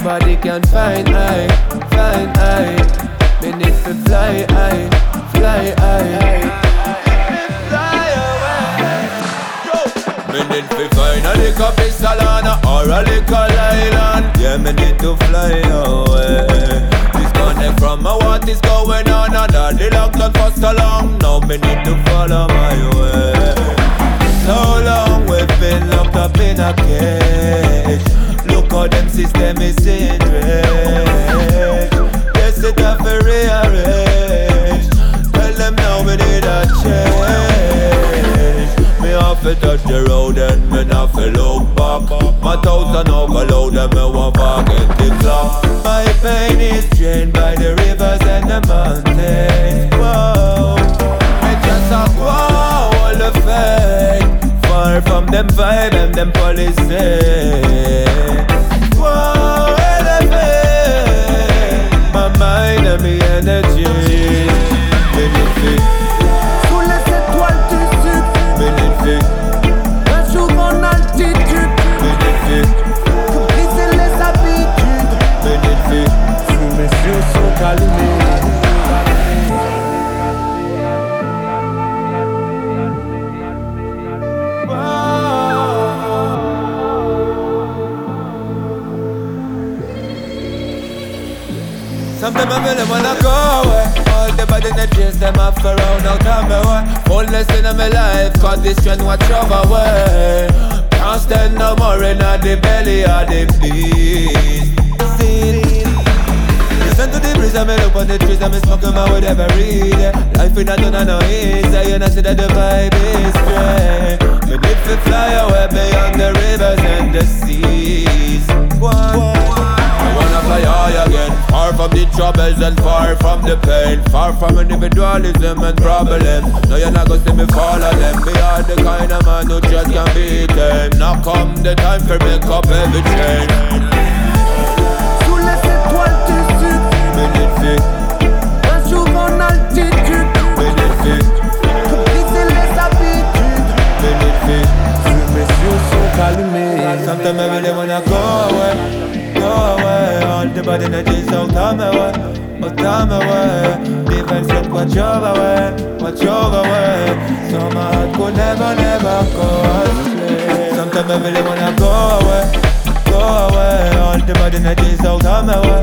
nobody can find I. Me need to fly high. Fly away. Me need to find a little pistol or a little island. Yeah, me need to fly away. Disconnect from what is going on. Under the lockdown for so long. Now me need to follow my way. So long we've been locked up in a cage. Look how them system is in rage. Yes, it have to rearrange. Tell them now we need a change. Me have to touch the road and me have to look back. My thousand overload and me won't forget the clock. My pain is drained by the rivers and the mountains. Whoa, it just a wow, all the fake. Far from them vibe and them policy. Whoa, elevate my mind and my energy. Magnifique. Sous les étoiles du sud, Magnifique. un jour en altitude, Magnifique. pour briser les habitudes. Magnifique. Tous mes yeux sont allumés. Sometimes I really wanna go away. All the bad energies, them have to round out of me way. Fullness in my life, cause this trend watch over way. Can't stand no more in the belly of the beast. Listen to the breeze, I me look on the trees, I me smoking my wood every day. Life in a ton of no easy, you know see that the vibe is straight. Me need to fly away beyond the rivers and the seas. I wanna fly high again, far from the troubles and far from the pain. Far from individualism and problem. No, you're not gonna see me follow them. Me are the kind of man who just can't be tamed. Now come the time for make up every chain. Sous les étoiles du sud, Magnifique, un jour en altitude, magnifique, pour briser les habitudes. magnifique. Tous mes yeux sont allumés. Sometimes I really wanna go away. All the bad energies out of my way, out of my way. Divine set watch over way. So my heart could never go astray. Sometimes I really wanna go away. All the bad energies out of my way,